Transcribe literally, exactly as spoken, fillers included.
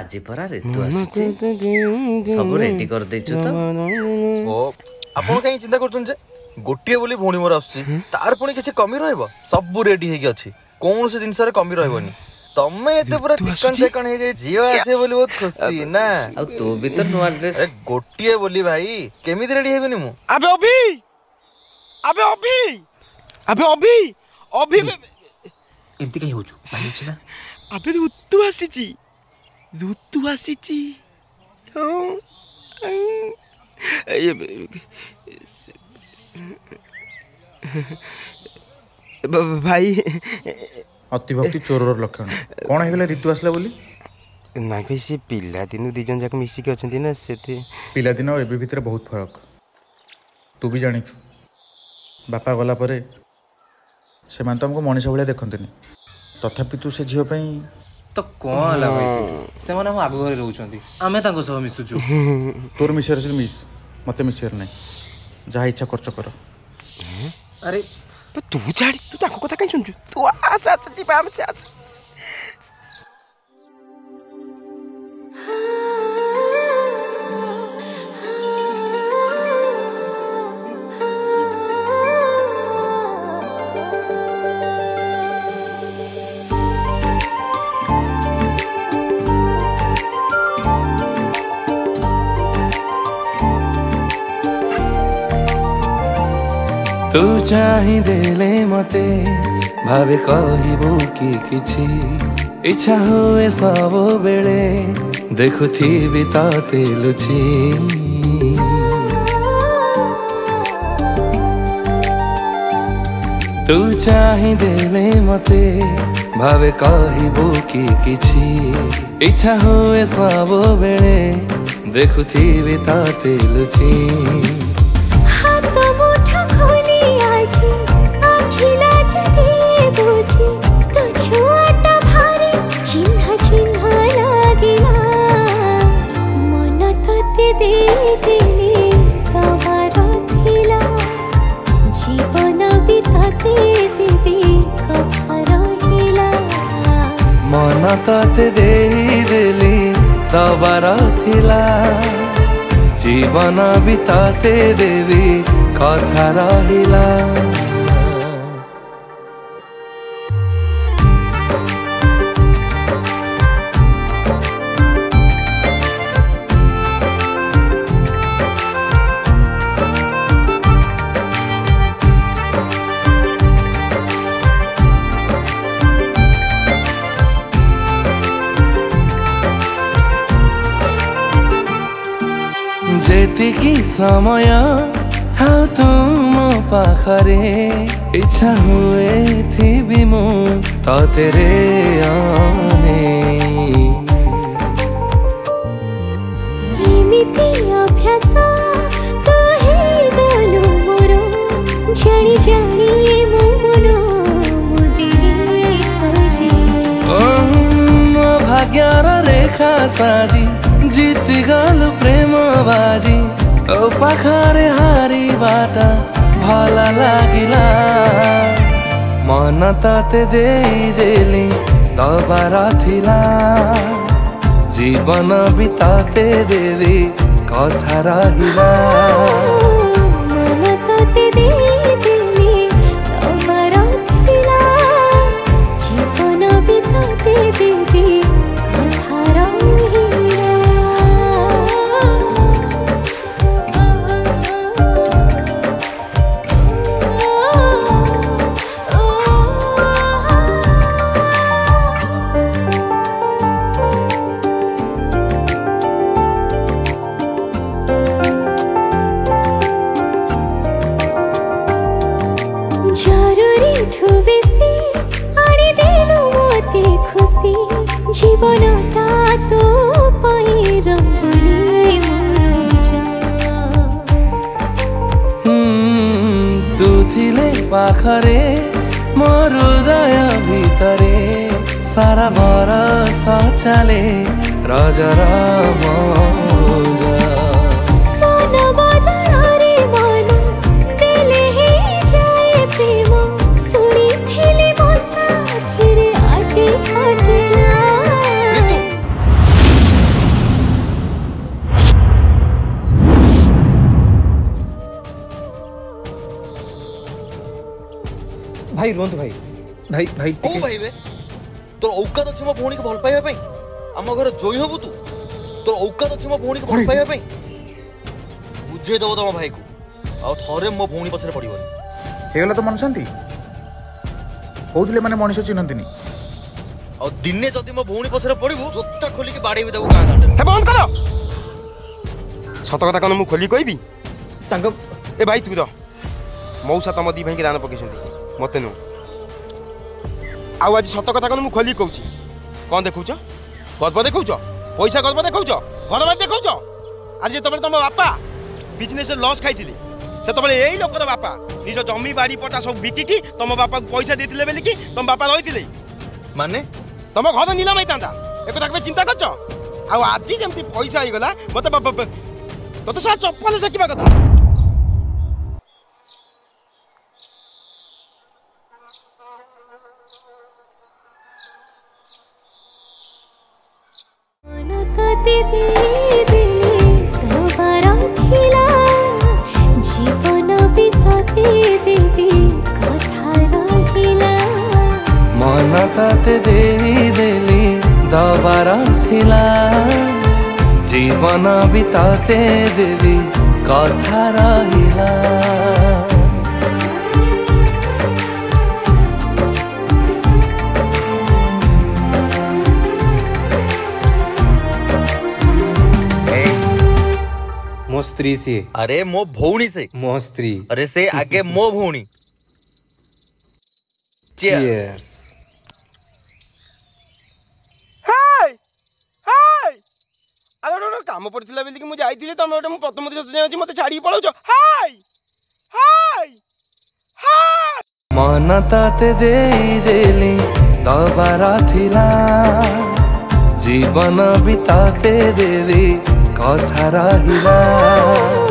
आज परा ऋतु आसी सब रेडी कर देछु तो ओ आपण कहीं चिंता करछन जे गोटिए बोली भोणी मोर आसी तार पुणी किछि कमी रहइबो सब रेडी हेकी अछि कोन से जिंस रे कमी रहइबोनी तमे एते पूरा चिकन चिकन हे जे जियो आसे बोली बहुत खुशी ना आ तू भी तो नुआ ड्रेस अरे गोटिए बोली भाई केमिति रेडी हेबेनी मु अबे अभी अबे अभी अबे अभी अभी एमती कहीं होछु भाई छी ना अबे ऋतु आसीची ऋतु आसीची तो भाई अतिभक्ति चोरर लक्षण कौन है ऋतु आसला बोली ना भाई से पिला दिन दिजन जाक मिसिक अछंती ना सेते पिला दिन और एबे भितर बहुत फरक तू भी जानी छु बापा गला परे से मान तो हमको मनीष भलिया देखंतनी तथापि तू से झियो पई तो कौन ला भाई से से माने हम आगो घरे रहउछंती आमे तांको सब मिसुछु तोर मिसर से मिस मते मिसर नै जहा इच्छा खर्च कर अरे तू जाड़ी तू ताको कथा कहीं सुनछु तू आस आस जीवा हम से आस तू चाहि देले मते भावे कहबो कि किछि इच्छा हुए सब बेले देखुथिबि ताते लुचि तू चाहि देले मते भावे कहबो कि किछि इच्छा हुए सब बेले देखुथिबि ताते लुचि मन तते दे देली तबार थिला जीवन बिताते देवी कथा रहिला जेतिकी समय थाउ तुम पाखरे इच्छा हुए थी मु तो तेरे आने एमिति अभ्यास तो हे गलु मोर जानी जानी मो मन मुदिरी खोजे ओ भाग्यर रेखा साजी जीति गलु प्रेम बाजी ओ पाखरे हारी बाटा भला लागिला मन तते दे देली तबार थिला जीवन बिताते देवी कथा रहिला मन तते दे देली तबार थिला जीवन बिताते देवी कथा रहिला जीवनता तो पाई रंगली तू थिले पाखरे मोर हृदय भितरे सारा भरोसा चले रजर मौजा भाई रुहतु भाई भाई भाई को भाई बे तोर औकात अछि मो भौणी के भल पाइबा पई हम घर जोई होबु तू तोर औकात अछि मो भौणी के भल पाइबा पई बुझे दबो तम भाई को आ थरे मो भौणी पछरे पड़िबनी हेगला तो मन शांति कहउतले माने मनीष चिन्हंतिनी आ दिने जदी मो भौणी पछरे पड़िबु जोत्ता खोली के बाडे बिदाउ गां दांडे हे बंद करो सत कथा कन मु खोली कहबी संग ए भाई तू द मौसा तम दी भाई के दान पकेछंती मते नु आउ आज सत कथा कन मु खोली कहूची कोन देखौछ गदब देखौछ पैसा गदब देखौछ भरबा देखौछ आज जे तबे तम बापा बिजनेस लॉस खाइथिले से तबे एई लोकर बापा निज जमी बाड़ी पटा सब बिकी की तम बापा पैसा देथिले बेली की तम बापा रहिथिले माने तम घर नीलम हैतांता एको ताकबे चिंता करछ आउ आज जेमती पैसा आइ गला मते बापा तते सा चप्पल से किबा कथा मन तते देवी देली दबार थिला जीवन बिताते देवी कथा रहिला मो स्त्री से अरे मो भौणी से मो स्त्री अरे से आगे मो भौणी चीयर्स हाय हाय अरे रो काम पड़थिला बेली कि मु जाईथिले तमे ओटे मु प्रथम दिवस जाई मते छाडी पळौछ हाय हाय हाय मन तते देई देली दबार थिला जीवन बिताते देवी कथा रहिला